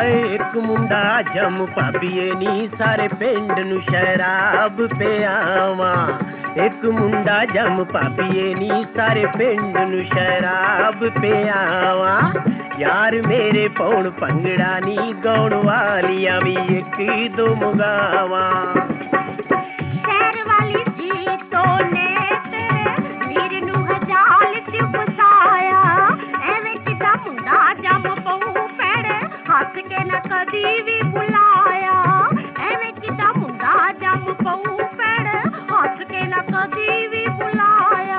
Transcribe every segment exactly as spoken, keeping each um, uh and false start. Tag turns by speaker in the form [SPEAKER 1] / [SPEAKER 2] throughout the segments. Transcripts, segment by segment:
[SPEAKER 1] ਹਾਏ ਇੱਕ ਮੁੰਡਾ ਜੰਮ ਭਾਬੀਏ ਨੀ ਸਾਰੇ ਪਿੰਡ ਨੂੰ ਸ਼ਰਾਬ ਪਿਆਵਾਂ। ਇੱਕ ਮੁੰਡਾ ਜੰਮ ਭਾਬੀਏ ਨੀ ਸਾਰੇ ਪਿੰਡ ਨੂੰ ਸ਼ਰਾਬ ਪਿਆਵਾਂ। ਯਾਰ ਮੇਰੇ ਪੌਣ ਭੰਗੜਾ ਨੀ ਗਾਉਣ ਵਾਲੀਆਂ ਵੀ ਇੱਕ ਦੋ ਮੁਗਾਵਾਂ।
[SPEAKER 2] ਸ਼ਹਿਰ ਵਾਲੀ ਜੀਤੋ ਨੇ ਤੇਰੇ ਵੀਰ ਨੂੰ ਹਜਾਲ ਚ ਫਸਾਇਆ। ਐਵੇਂ ਕਿਦਾ ਮੁੰਡਾ ਜੰਮ ਪਊ ਪੈੜ ਹੱਸ ਕੇ ਨਾ ਕਦੀ ਵੀ ਬੁਲਾਇਆ। ਐਵੇਂ ਕਿਦਾ ਮੁੰਡਾ ਜੰਮ ਪਊ ਪੈੜ ਹੱਸ ਕੇ ਨਾ ਕਦੀ ਵੀ ਬੁਲਾਇਆ।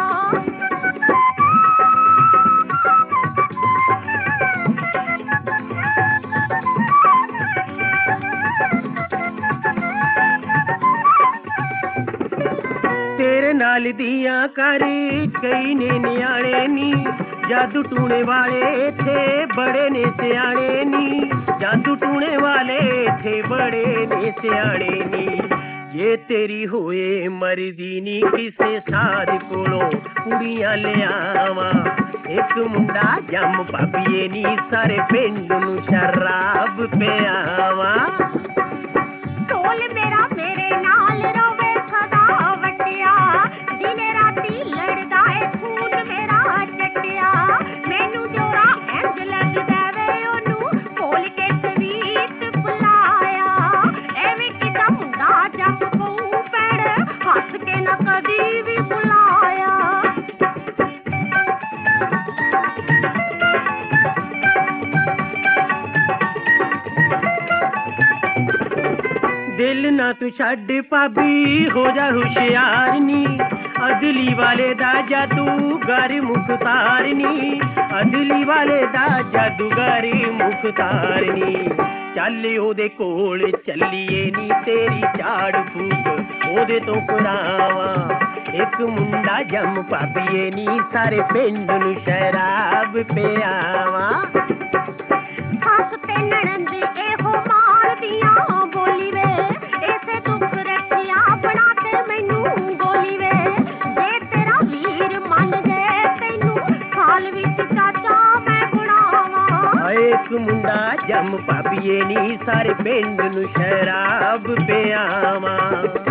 [SPEAKER 1] ਤੇਰੇ ਨਾਲ ਦੀਆਂ ਕਰ ਕਈ ਨੇ ਨਿਆਣੇ ਨੀ ਜਾਦੂ ਟੂਣੇ ਵਾਲੇ ਇੱਥੇ ਬੜੇ ਨੇ ਸਿਆਣੇ ਨੀ। ਜਾਦੂ ਟੂਣੇ ਵਾਲੇ ਇੱਥੇ ਬੜੇ ਨੇ ਸਿਆਣੇ ਨੀ। ਜੇ ਤੇਰੀ ਹੋਏ ਮਰਜ਼ੀ ਨੀ ਕਿਸੇ ਸਾਧ ਕੋਲੋਂ ਕੁੜੀਆਂ ਲਿਆਵਾਂ। ਇੱਕ ਮੁੰਡਾ ਜੰਮ ਭਾਬੀਏ ਨੀ ਸਾਰੇ ਪਿੰਡ ਨੂੰ ਸ਼ਰਾਬ ਪਿਆਵਾਂ।
[SPEAKER 2] ਢੋਲ ਮੇਰਾ ਮੇਰੇ ਨਾਲ ਰੋਵੇ ਸਦਾ ਵੱਟਿਆ। ਦਿਨੇ ਰਾਤੀ ਲੜਦਾ ਏ ਖੂਨ ਮੇਰਾ ਚੱਟਿਆ। ਮੈਨੂੰ ਜੋਰਾ ਇੰਝ ਲੱਗਦਾ ਵੇ ਉਹਨੂੰ ਖੋਲ ਕੇ ਸਵੀਟ ਬੁਲਾਇਆ। ਐਵੇਂ ਕਿਦਾ ਮੁੰਡਾ ਜੰਮ ਪਊ ਪੈੜ ਹੱਸ ਕੇ ਨਾ ਕਦੀ ਵੀ ਬੁਲਾਇਆ।
[SPEAKER 1] ਦਿਲ ਨਾ ਤੂੰ ਛੱਡ ਭਾਬੀ ਹੋ ਜਾ ਹੁਸ਼ਿਆਰ ਨੀ। ਅਦਲੀ ਵਾਲੇ ਦਾ ਜਾਦੂਗਰ ਮੁਖਤਾਰ ਨੀ। ਅਦਲੀ ਵਾਲੇ ਦਾ ਜਾਦੂਗਰ ਮੁਖਤਾਰ ਨੀ। ਚੱਲ ਉਹਦੇ ਕੋਲ ਚੱਲੀਏ ਨੀ ਤੇਰੀ ਝਾੜ ਫੂਕ ਉਹਦੇ ਤੋਂ ਕਰਾਵਾਂ। ਇੱਕ ਮੁੰਡਾ ਜੰਮ ਭਾਬੀਏ ਨੀ ਸਾਰੇ ਪਿੰਡ ਨੂੰ ਸ਼ਰਾਬ ਪਿਆਵਾਂ।
[SPEAKER 2] ਹੱਸ ਤੇ ਨਣਦ ਇਹੋ ਮਾਰਦੀਆਂ ਬੋਲੀ ਵੇ ਇਸੇ ਦੁੱਖ ਰੱਖਿਆ ਬਣਾ ਤੇ ਮੈਨੂੰ ਗੋਲੀ ਵੇ। ਜੇ ਤੇਰਾ ਵੀਰ ਮੰਨ ਜੇ ਤੈਨੂੰ ਹਾਲ ਵਿੱਚ ਚਾਚਾ ਮੈਂ ਬਣਾਵਾਂ।
[SPEAKER 1] ਹਾਏ ਇੱਕ ਮੁੰਡਾ ਜੰਮ ਭਾਬੀਏ ਨੀ ਸਾਰੇ ਪਿੰਡ ਨੂੰ ਸ਼ਰਾਬ ਪਿਆਵਾਂ।